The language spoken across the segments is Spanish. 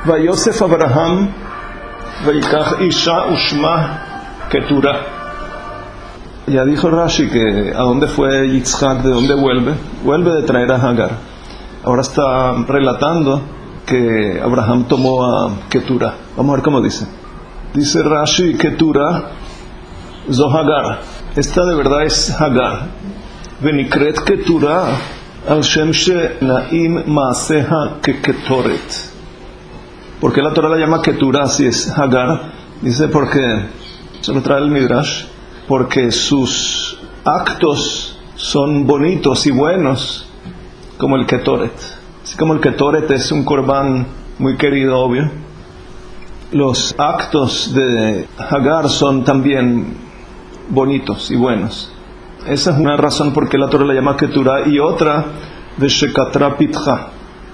Vayosef Abraham Vayikach Isha Ushma Ketura. Ya dijo Rashi que a dónde fue Yitzhak, de dónde vuelve de traer a Hagar. Ahora está relatando que Abraham tomó a Ketura. Vamos a ver cómo dice. Dice Rashi, Ketura Zo Hagar. Esta de verdad es Hagar. Venikret Ketura al Shem she Naim Maaseha Keketoret. ¿Por qué la Torah la llama Ketura si es Hagar? Dice porque, se lo trae el Midrash, porque sus actos son bonitos y buenos como el Ketoret. Así como el Ketoret es un corbán muy querido, obvio, los actos de Hagar son también bonitos y buenos. Esa es una razón por qué la Torah la llama Ketura. Y otra, de Shekatra Pitcha,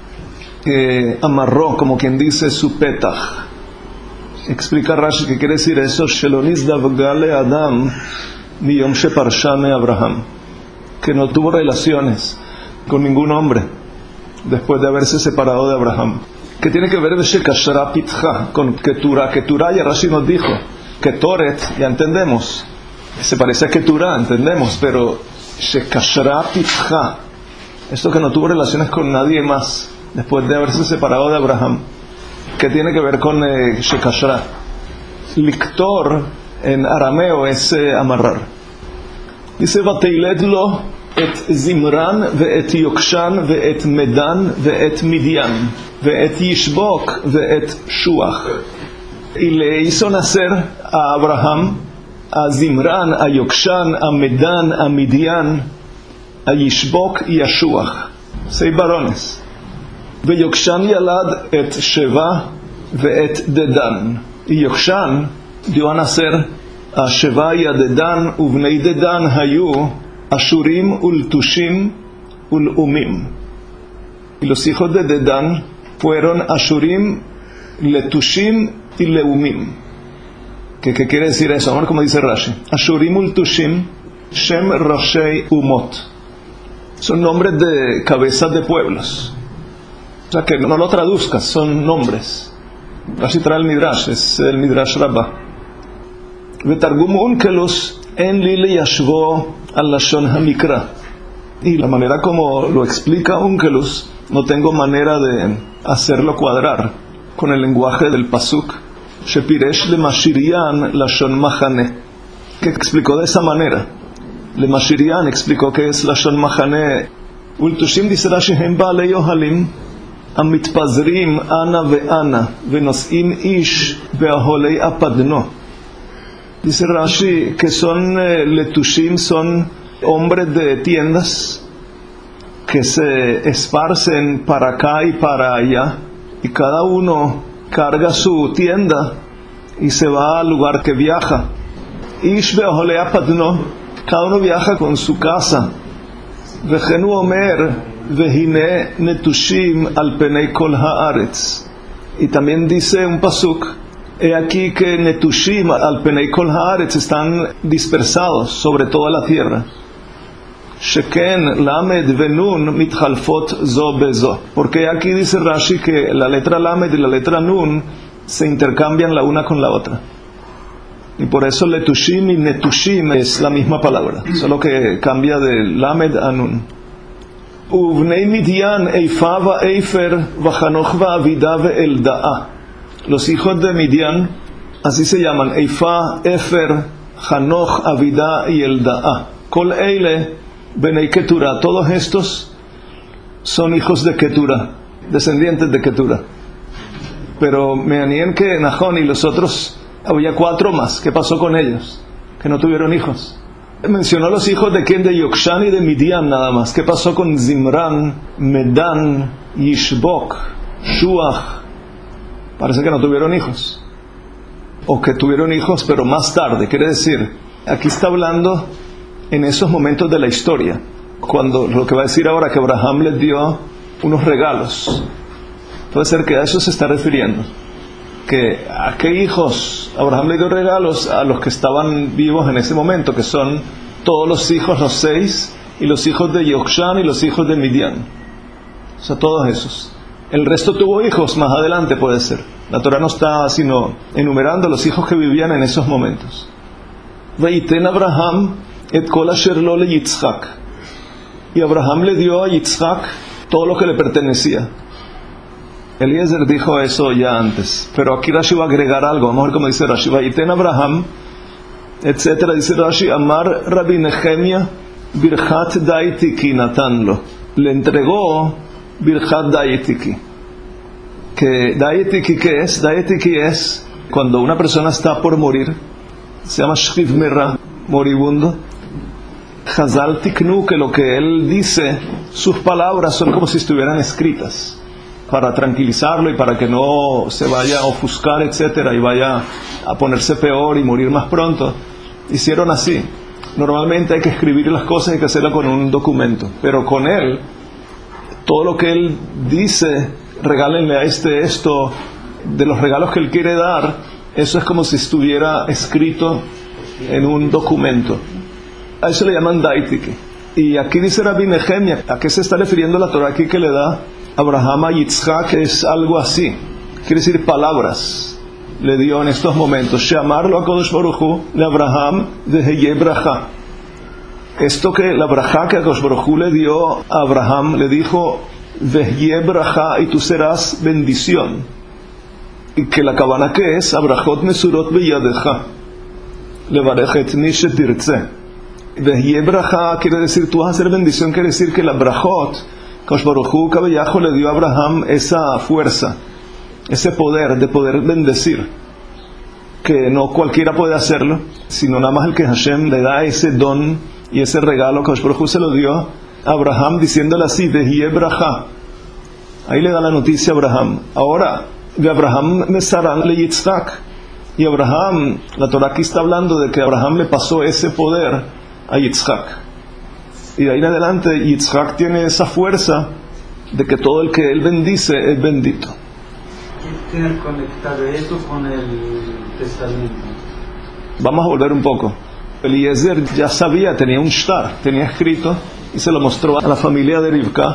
que amarró, como quien dice, su petach. Explica Rashi que quiere decir eso, Shelonis davgale Adam miyom sheparshame Abraham, que no tuvo relaciones con ningún hombre después de haberse separado de Abraham. ¿Qué tiene que ver de Shekashra Pitcha con Ketura? Ketura ya Rashi nos dijo, Ketoret ya entendemos, se parece a Ketura, entendemos, pero Shekashra Pitcha, esto que no tuvo relaciones con nadie más después de haberse separado de Abraham, ¿qué tiene que ver con Shekashra? Liktor en arameo es amarrar. Dice Vateiled lo et Zimran ve'et Yokshan ve'et Medan ve'et Midian ve'et Yishbok ve'et Shuach. Y le hizo nacer a Abraham a Zimran, a Yokshan, a Medan, a Midian, a Yishbok y a Shuach, 6 varones. ויוקשן ילד את שבע ואת דדן. יוקשן dio a nacer a Sheva y a Dedan, ובני דדן היו אשורים ולטושים ולאומים. Y los hijos de Dedan fueron Ashurim, Letushim y Leumim. ¿Qué quiere decir eso? Vamos a ver cómo dice Rashi. Ashurim ultushim Shem Roshei Umot. Son nombres de cabezas de pueblos. O sea que no lo traduzcas, son nombres. Así trae el Midrash, es el Midrash Rabbah. Vetargum Unkelus en Lili Yashvo al Lashon Hamikra. Y la manera como lo explica Unkelus, no tengo manera de hacerlo cuadrar con el lenguaje del Pasuk. Shepiresh le Mashirian Lashon Mahane. Que explicó de esa manera. Le Mashirian explicó que es Lashon Mahane. Ultushim dice Rashi hem ba'alei yohalim. המתפזרים אנה ואנה ונושאים איש באהולי הפדנו. Dice Rashi que son letushim, son hombres de tiendas que se esparcen para acá y para allá, y cada uno carga su tienda y se va al lugar que viaja. Ish be'aholei apadno, cada uno viaja con su casa. Vejenu omer Vehine netushim al penei kol haaretz. Y también dice un pasuk, he aquí que netushim al penei kol haaretz están dispersados sobre toda la tierra. Sheken lamed venun mitchalfot zo bezo. Porque aquí dice Rashi que la letra lamed y la letra nun se intercambian la una con la otra. Y por eso letushim y netushim es la misma palabra, solo que cambia de lamed a nun. ובני מדיין איפה ואיפר וחנוך ואבידה ואלדאה. Los hijos de Midian así se llaman, Eifa, Efer, Hanoch, Avidá y Eldaá. Kol eile benei Ketura. Todos estos son hijos de Ketura, descendientes de Ketura. Pero me anían que Nahón y los otros, había 4 más. ¿Qué pasó con ellos? Que no tuvieron hijos. Mencionó los hijos de quién, de Yokshan y de Midian nada más. ¿Qué pasó con Zimran, Medan, Yishbok, Shuach? Parece que no tuvieron hijos, o que tuvieron hijos pero más tarde. Quiere decir, aquí está hablando en esos momentos de la historia, cuando lo que va a decir ahora, que Abraham les dio unos regalos. Puede ser que a eso se está refiriendo, que a qué hijos Abraham le dio regalos, a los que estaban vivos en ese momento, que son todos los hijos, los 6, y los hijos de Yokshan y los hijos de Midian. O sea, todos esos. El resto tuvo hijos, más adelante puede ser. La Torah no está sino enumerando los hijos que vivían en esos momentos. Vayiten Abraham et kol asher lo le Yitzhak. Y Abraham le dio a Yitzhak todo lo que le pertenecía. Eliezer dijo eso ya antes, pero aquí Rashi va a agregar algo. Vamos a ver cómo dice Rashi. Vayiten Abraham, etcétera. Dice Rashi, Amar Rabbi Nehemia Birchat Daitiki natanlo. Le entregó Birchat Daitiki. Que Daitiki, ¿qué es? Daitiki es cuando una persona está por morir. Se llama Shchiv Merah, moribundo. Chazal Tiknu, que lo que él dice, sus palabras son como si estuvieran escritas, para tranquilizarlo y para que no se vaya a ofuscar, etcétera, y vaya a ponerse peor y morir más pronto. Hicieron así. Normalmente hay que escribir las cosas, hay que hacerlo con un documento, pero con él, todo lo que él dice, regálenle a esto, de los regalos que él quiere dar, eso es como si estuviera escrito en un documento. A eso le llaman Daitiki. Y aquí dice Rabbi Nehemia, ¿a qué se está refiriendo la Torah aquí que le da Abraham a Yitzhak? Es algo así, quiere decir palabras. Le dio en estos momentos, llamarlo a Kodesh Baruch Hu, de Abraham, de Heye Bracha. Esto que la bracha que Kodesh Baruch Hu le dio a Abraham, le dijo, Vehye Bracha, y tú serás bendición. Y que la cabana que es, Abrahot Mesurot Beyadecha, Levarechet Nishe Tirtze. Vehye Bracha quiere decir, tú vas a hacer bendición, quiere decir que la brachot, Kodesh Baruch Hu Kabeyajo le dio a Abraham esa fuerza, ese poder de poder bendecir, que no cualquiera puede hacerlo, sino nada más el que Hashem le da ese don y ese regalo. Kodesh Baruch Hu se lo dio a Abraham diciéndole así, Vehye Bracha. Ahí le da la noticia a Abraham. Ahora, de Abraham Mesaran le Yitzhak. Y Abraham, la Torah aquí está hablando de que Abraham le pasó ese poder a Yitzhak. Y de ahí en adelante Yitzhak tiene esa fuerza de que todo el que él bendice es bendito. ¿Qué tiene que conectar eso con el testamento? Vamos a volver un poco. Eliezer ya sabía, tenía un shtar, tenía escrito, y se lo mostró a la familia de Rivka.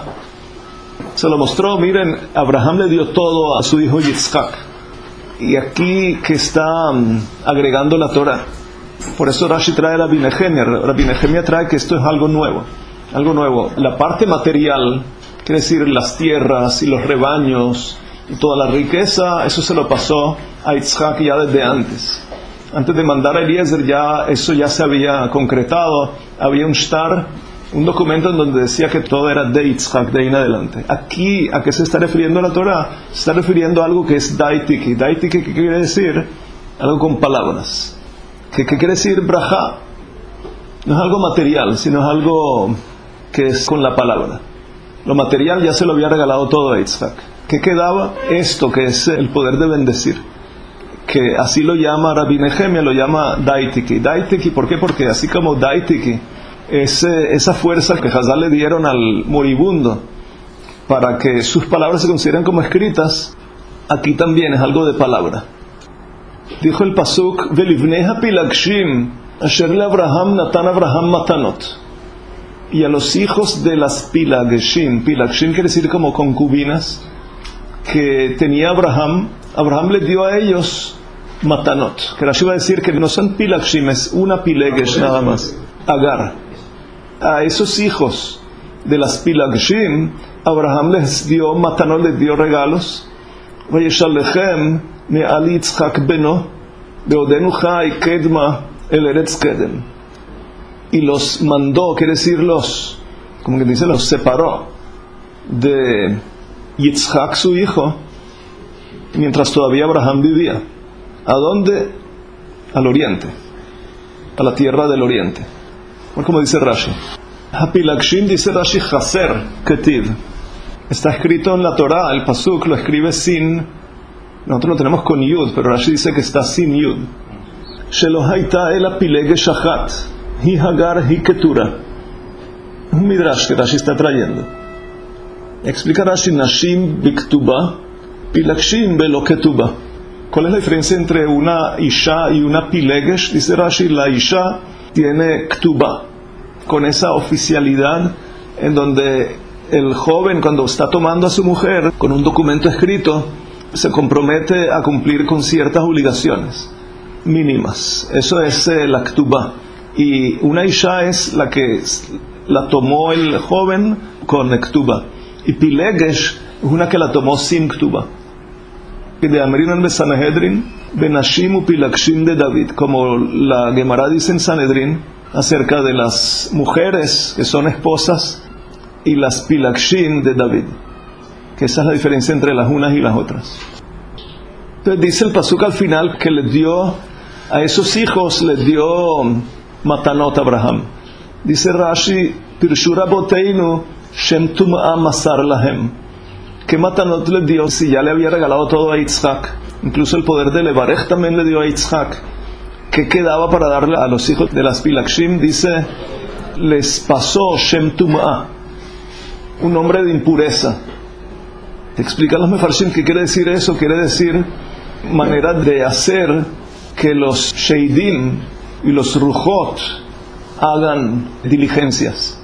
Se lo mostró, miren, Abraham le dio todo a su hijo Yitzhak. Y aquí que está agregando la Torah. Por eso Rashi trae Rabbi Nehemia. Rabbi Nehemia trae que esto es algo nuevo. Algo nuevo. La parte material, quiere decir las tierras y los rebaños y toda la riqueza, eso se lo pasó a Yitzhak ya desde antes. Antes de mandar a Eliezer, eso ya se había concretado. Había un shtar, un documento en donde decía que todo era de Yitzhak, de ahí en adelante. Aquí, ¿a qué se está refiriendo la Torah? Se está refiriendo a algo que es Daitiki. Daitiki, ¿qué quiere decir? Algo con palabras. ¿Qué quiere decir braja? No es algo material, sino es algo que es con la palabra. Lo material ya se lo había regalado todo a Yitzhak. ¿Qué quedaba? Esto que es el poder de bendecir. Que así lo llama Rabbi Nehemia, lo llama Daitiki. Daitiki, ¿por qué? Porque así como Daitiki, esa fuerza que Hazal le dieron al moribundo para que sus palabras se consideren como escritas, aquí también es algo de palabra. Dijo el pasuk, Velivneha pilagshim, asher le Abraham natan Abraham matanot. Y a los hijos de las pilagshim, pilagshim quiere decir como concubinas, que tenía Abraham le dio a ellos matanot. Que Rashi va a decir que no son pilagshim, es una pilegesh nada más, Agar. A esos hijos de las pilagshim, Abraham les dio matanot, les dio regalos. Vayeshalechem me'al Yitzhak beno beodenu chai kedma el eretz kedem. Y los mandó, quiere decir como que dice, los separó de Yitzhak su hijo mientras todavía Abraham vivía. ¿A dónde? Al oriente, a la tierra del oriente. Como dice Rashi, Hapilagshim, dice Rashi, Chaser Ketiv. Está escrito en la Torah, el pasuk lo escribe sin, nosotros lo tenemos con Yud, pero Rashi dice que está sin Yud. Shelo haita ela pilegesh achat, hi hagar hi ketura. Un midrash que Rashi está trayendo. Explica Rashi, Nashim biktuba, pilagshim belo ketuba. ¿Cuál es la diferencia entre una isha y una pilegesh? Dice Rashi, la isha tiene ktuba, con esa oficialidad en donde el joven, cuando está tomando a su mujer con un documento escrito, se compromete a cumplir con ciertas obligaciones mínimas. Eso es la ktubá. Y una isha es la que la tomó el joven con ktubá. Y pilegesh es una que la tomó sin ktubá. Y de Amrinan de Sanhedrin, Benashim u Pilakshim de David, como la Gemara dice en Sanhedrin, acerca de las mujeres que son esposas y las Pilakshim de David, que esa es la diferencia entre las unas y las otras. Entonces dice el pasuk al final que le dio a esos hijos, les dio matanot a Abraham. Dice Rashi, Pirshura Boteinu Shem Tum'a Masar Lahem. ¿Qué matanot le dio si ya le había regalado todo a Yitzhak? Incluso el poder de Levarech también le dio a Yitzhak. ¿Qué quedaba para darle a los hijos de las Pilakshim? Dice, les pasó Shem Tum'a, un nombre de impureza. Te explican los Mefarshim qué quiere decir eso. Quiere decir manera de hacer que los Sheidim y los Ruchot hagan diligencias,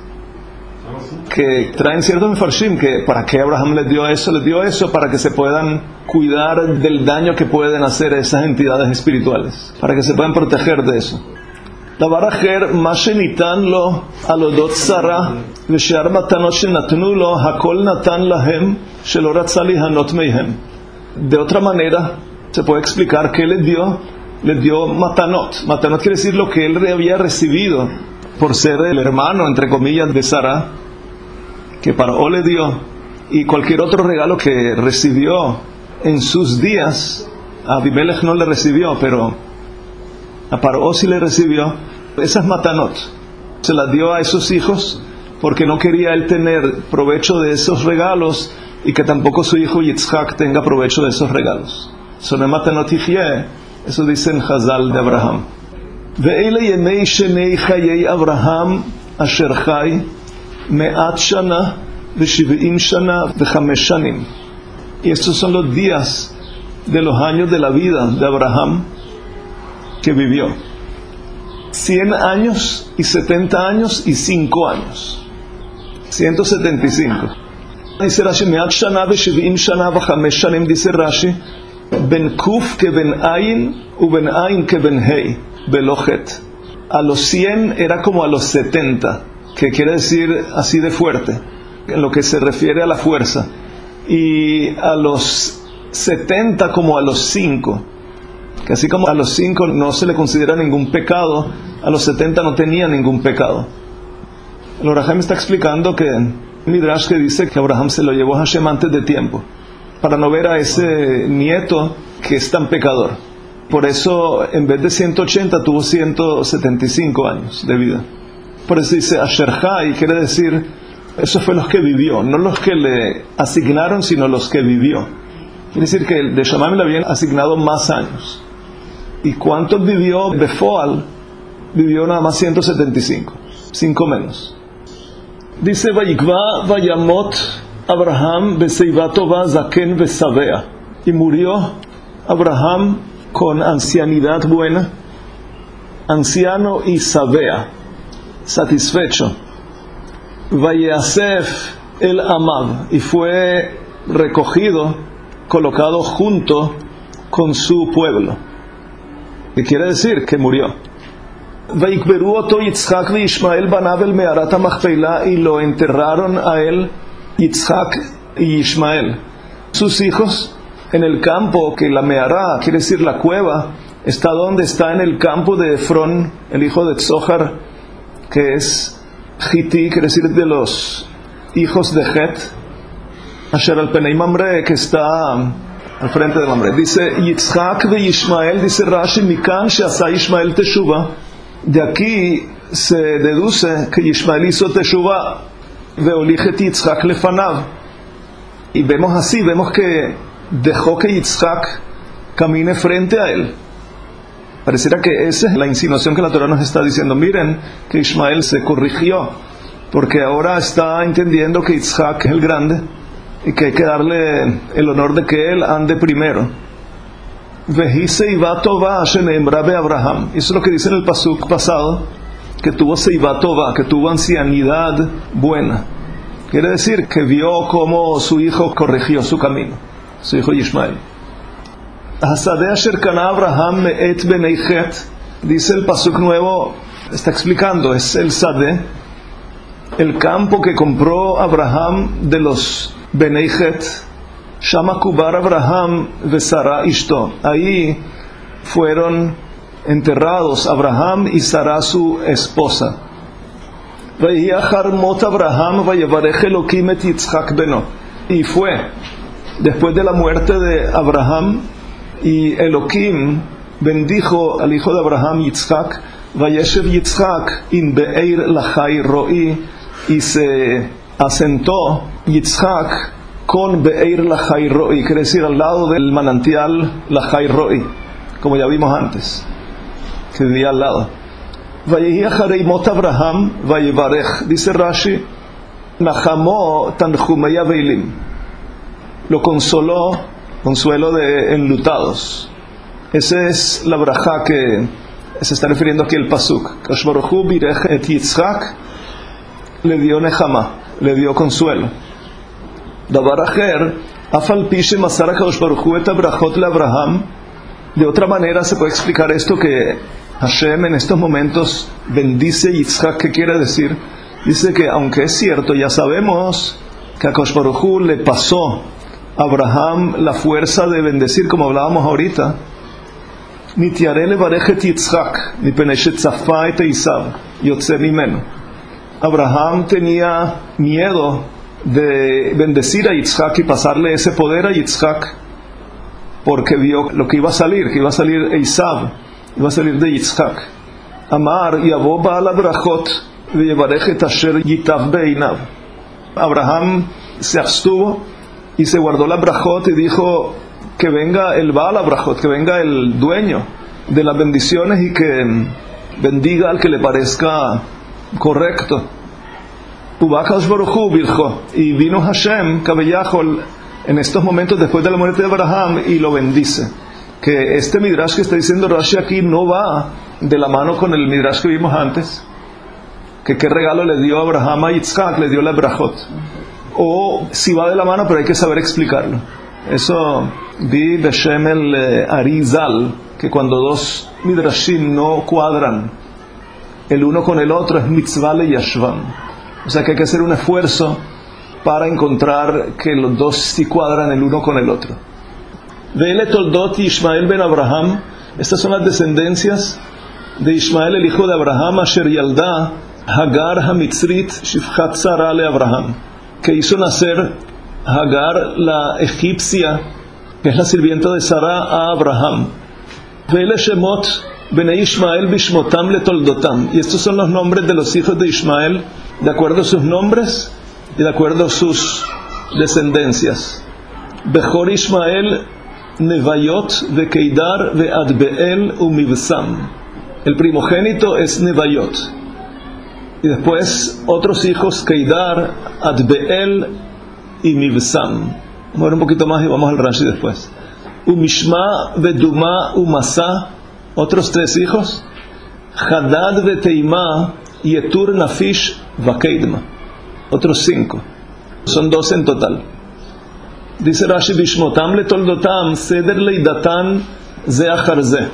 que traen ciertos Mefarshim que para qué Abraham les dio eso para que se puedan cuidar del daño que pueden hacer esas entidades espirituales, para que se puedan proteger de eso. דבר אחר, מה שניתן לו על אודות שרה ושאר מתנות שנתנו לו, הכל נתן להם שלא רצה ליהנות מהם. De otra manera se puede explicar que le dio matanot. Matanot quiere decir lo que él había recibido por ser el hermano, entre comillas, de Sara, que Paró le dio, y cualquier otro regalo que recibió en sus días. A Abimelech no le recibió, pero a Paró sí le recibió. Esas matanot se las dio a esos hijos porque no quería él tener provecho de esos regalos y que tampoco su hijo Yitzhak tenga provecho de esos regalos. Son matanot yifye, eso dice en Hazal de Abraham. Ve'ele yemei shenei chayei Abraham asher chai me'at shana ve'shiv'im shana ve'chamesh shanim. Y estos son los días de los años de la vida de Abraham que vivió. 100 años y 70 años y 5 años. 175. Dice Rashi, me'at shana ve'shiv'im shana ve'chamesh shanim, dice Rashi, ben kuf que ben ayin u ben ayin que ben hei belochet. A los 100 era como a los 70, que quiere decir así de fuerte, en lo que se refiere a la fuerza, y a los 70 como a los 5, que así como a los 5 no se le considera ningún pecado, a los 70 no tenía ningún pecado. El Oraham está explicando que Midrash que dice que Abraham se lo llevó a Hashem antes de tiempo, para no ver a ese nieto que es tan pecador. Por eso en vez de 180 tuvo 175 años de vida. Por eso dice Asher Chai, quiere decir eso fue los que vivió, no los que le asignaron, sino los que vivió. Quiere decir que de Shammai le habían asignado más años. ¿Y cuántos vivió Befoal? Vivió nada más 175, 5 menos. Dice Vayikva Vayamot Abraham Beseiva Tova Zaken Besavea. Y murió Abraham con ancianidad buena, anciano y sabea, satisfecho. Vayasef el Amab, y fue recogido, colocado junto con su pueblo. ¿Qué quiere decir? Que murió. Vayikberu oto Yitzhak y Ishmael banav el me'arat ha'machpelah, y lo enterraron a él Yitzhak y Ishmael, sus hijos, en el campo, que la me'ará quiere decir la cueva, está donde está en el campo de Efrón, el hijo de Tzohar, que es Hiti, quiere decir de los hijos de Het, Asher al Penei Mamre, que está al frente de Mamre. Dice Yitzhak y Ishmael, dice Rashi, Mikan she'asa Ishmael teshuva. De aquí se deduce que Ishmael hizo teshuva, veolichet Yitzhak lefanav. Y vemos así, vemos que dejó que Yitzhak camine frente a él. Pareciera que esa es la insinuación que la Torah nos está diciendo. Miren que Ishmael se corrigió, porque ahora está entendiendo que Yitzhak es el grande y que hay que darle el honor de que él ande primero. Vehi seiva tova sheneemra be Abraham. Eso es lo que dice en el pasuk pasado, que tuvo seiva tova, que tuvo ancianidad buena. Quiere decir que vio cómo su hijo corrigió su camino, su hijo Ishmael. Hasadeh asher kana Abraham me'et benei chet, dice el pasuk nuevo, está explicando, es el Sadeh, el campo que compró Abraham de los benei chet. Shama kubar Abraham vesara ishto. Ahí fueron enterrados Abraham y Sara su esposa. Y fue después de la muerte de Abraham, y Elohim bendijo al hijo de Abraham, Yitzhak. Vayeshev Yitzhak in be'er lachai ro'i, y se asentó Yitzhak con be'er lachai ro'i, quiere decir al lado del manantial lachai ro'i, como ya vimos antes, que vivía al lado. Vayehi acharei mot Abraham vayevarech, dice Rashi, nachamo tanchumei aveilim, lo consoló, consuelo de enlutados. Esa es la brajá que se está refiriendo aquí el pasuk. Kadosh Baruj Hu birech et Yitzhak, le dio nechama, le dio consuelo. Davar acher, afal pi shemasar Kadosh Baruj Hu et abrachot le Abraham. De otra manera se puede explicar esto, que Hashem en estos momentos bendice Yitzhak. ¿Qué quiere decir? Dice que aunque es cierto, ya sabemos que a Kadosh Baruj Hu le pasó a Abraham la fuerza de bendecir, como hablábamos ahorita. Nitiare levarech et Yitzhak, mipnei shetzafa et Esav yotze mimeno. Abraham tenía miedo de bendecir a Yitzhak y pasarle ese poder a Yitzhak, porque vio lo que iba a salir Esav, iba a salir de Yitzhak. Amar yavo ba'al abrachot veyevarech et asher yitav beinav. Abraham se abstuvo y se guardó la brachot y dijo que venga el Baal Abrahot, que venga el dueño de las bendiciones y que bendiga al que le parezca correcto. Ubakadosh Baruj Hu birjo, y vino Hashem Kabeyachol en estos momentos después de la muerte de Abraham y lo bendice. Que este midrash que está diciendo Rashi aquí no va de la mano con el midrash que vimos antes, que qué regalo le dio Abraham a Yitzhak, le dio la brachot. O si va de la mano, pero hay que saber explicarlo. Eso vi Beshem el Arizal, que cuando dos midrashim no cuadran el uno con el otro, es mitzvah le yashvan. O sea que hay que hacer un esfuerzo para encontrar que los dos sí cuadran el uno con el otro. Ve'ele toldot Ishmael ben Abraham, estas son las descendencias de Ishmael, el hijo de Abraham, asher yalda Hagar hamitzrit shifchat Sara le Abraham, que hizo nacer Hagar la egipcia, que es la sirvienta de Sara, a Abraham. Ve'ele shemot bnei Ishmael bishmotam le toldotam, y estos son los nombres de los hijos de Ishmael de acuerdo a sus nombres y de acuerdo a sus descendencias. Bechor Ishmael Nevayot vekeidar veadbeel umibsam, el primogénito es Nevayot, y después otros hijos Keidar, Adbeel y Mibsam. Vamos a ver un poquito más y vamos al Rashi después. Umishma veduma umasa, otros tres hijos, Hadad veteima yetur nafish vakeidma, otros 5, son 12 en total. Dice Rashi, bishmotam le toldotam seder leidatan ze achar ze.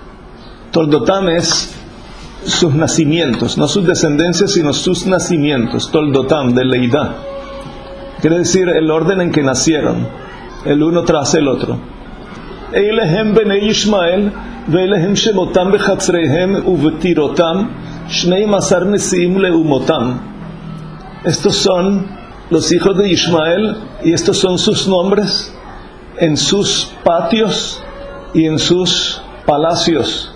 Toldotam es sus nacimientos, no sus descendencias, sino sus nacimientos. Toldotam, de leidá, quiere decir el orden en que nacieron, el uno tras el otro. Eilehem benei Ishmael veilehem shemotam bechatzreihem uvetirotam shnei masar nesiim leumotam. Estos son los hijos de Ishmael, y estos son sus nombres en sus patios y en sus palacios.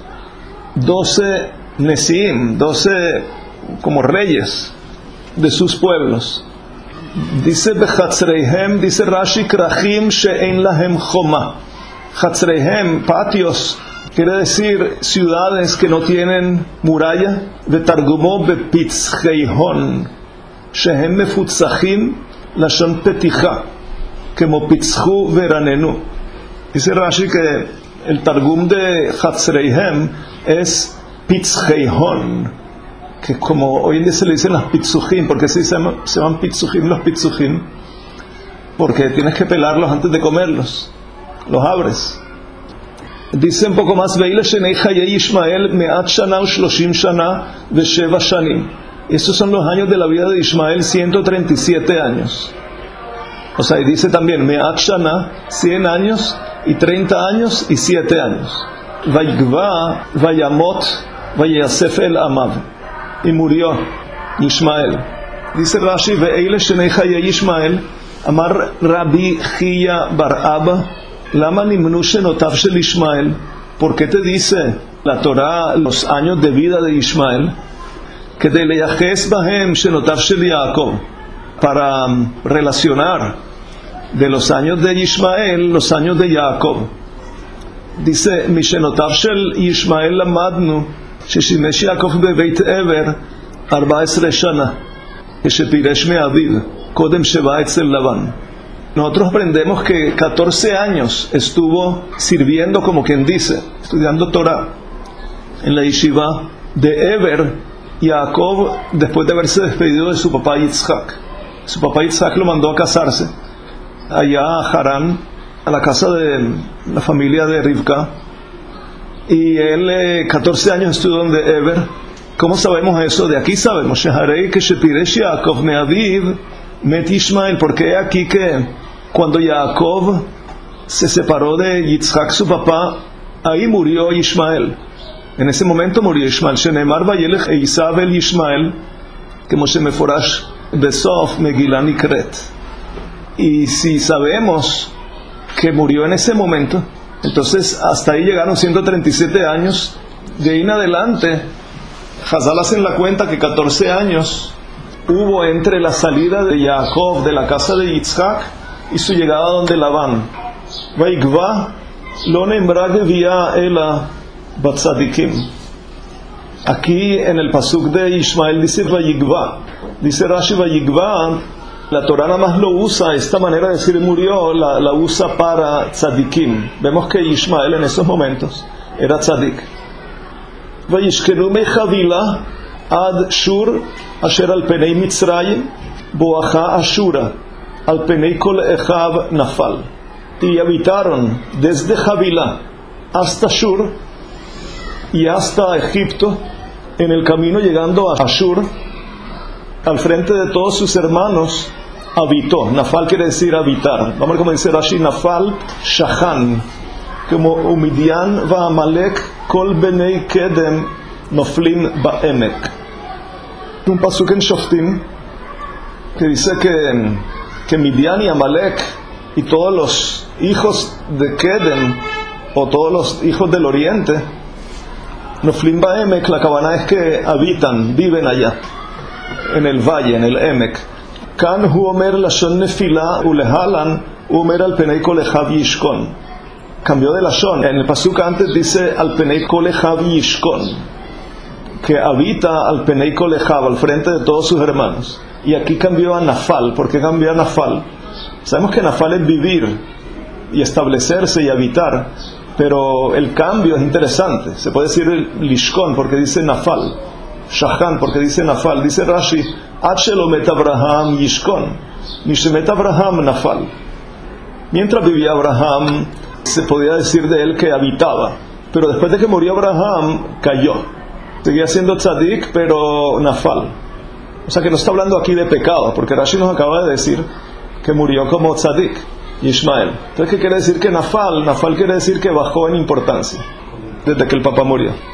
12 Nesiim, 12 como reyes de sus pueblos. Dice bechatzreihem, dice Rashi, krachim she'en lahem choma. Chatzreihem, patios, quiere decir ciudades que no tienen muralla. Vetargumó bepitzcheihon shehem mefutzachim lashon peticha, como pitzchu veranenu. Dice Rashi que el targum de Chatzreihem es pitzcheihon, que como hoy en día se le dicen las pizzujim. ¿Por qué se llaman pizzujim los pizzujim? Porque tienes que pelarlos antes de comerlos, los abres. Dice un poco más, Veile Shenei Hayei Ishmael me'at shana u shloshim shana ve'sheva shanim. Estos son los años de la vida de Ismael, 137 años. O sea, y dice también me'at shana, 100 años, y 30 años, y 7 años. Vayigva, vayamot, vayasef el amav. Y murió Ismael. Dice Rashi, Veile Shenei Hayei Ishmael, Amar Rabbi Chia bar Abba, Lama nimnu shenotav shel Ishmael. ¿Por qué te dice la Torah los años de vida de Ismael? Que de leyaches bahem shenotav shel Yaakov, para relacionar de los años de Ismael los años de Jacob. Dice Mishenotav shel Ishmael lamadnu sheshimesh Yaakov bebeit Ever 14 shana shepiresh me'aviv kodem sheva etzel Laban. Nosotros aprendemos que 14 años estuvo sirviendo, como quien dice, estudiando Torah en la yeshiva de Eber, Jacob, después de haberse despedido de su papá Yitzhak. Su papá Yitzhak lo mandó a casarse allá a Harán, a la casa de la familia de Rivka, y él 14 años estuvo en Eber. ¿Cómo sabemos eso? De aquí sabemos Sheharei que Shepiresh Yaakov me'aviv met Ishmael, porque aquí que cuando Jacob se separó de Yitzhak, su papá, ahí murió Ishmael. En ese momento murió Ishmael. Shenemar vayelech Eisav el Ishmael, como se meforash besof Megillah nikret. Y si sabemos que murió en ese momento, entonces hasta ahí llegaron 137 años. De ahí en adelante, Hazal hacen la cuenta que 14 años hubo entre la salida de Jacob de la casa de Yitzhak y su llegada donde Labán. Vaigva lo nembra gevia ela batzadikim. Aquí en el pasuk de Ishmael dice Vaigva. Dice Rashi Vaigva. La Torah nada más lo usa, esta manera de decir murió, la usa para tzadikim. Vemos que Ishmael en esos momentos era tzadik. Vayishkenu mechavila ad shur asher al penei Mitzrayim boacha ashura al penei kol echav nafal. Y habitaron desde Javila hasta Shur y hasta Egipto, en el camino llegando a Ashur, al frente de todos sus hermanos habitó. Nafal quiere decir habitar. Vamos a ver cómo dice Rashi, Nafal Shahan, como Umidian va Amalek kol benei kedem noflim ba'emek. Un pasuk en Shoftim que dice que Midian y Amalek y todos los hijos de Kedem, o todos los hijos del oriente, noflim ba'emek, la cabana es que habitan, viven allá en el valle, en el Emek. Kan hu omer lashon nefila ulehalan omer al penei kol echav yishkon. Cambió de lashon. En el pasuk antes dice al penei kol echav yishkon, que habita al penei kol echav, al frente de todos sus hermanos. Y aquí cambió a nafal. ¿Por qué cambió a nafal? Sabemos que nafal es vivir y establecerse y habitar, pero el cambio es interesante. Se puede decir lishkon porque dice nafal, Shahan porque dice nafal. Dice Rashi, Ad shelo met Abraham yishkon, mishemet Abraham nafal. Mientras vivía Abraham, se podía decir de él que habitaba, pero después de que murió Abraham, cayó. Seguía siendo tzadik, pero nafal. O sea que no está hablando aquí de pecado, porque Rashi nos acaba de decir que murió como tzadik, Ishmael. Entonces, ¿qué quiere decir que nafal? Nafal quiere decir que bajó en importancia desde que el papá murió.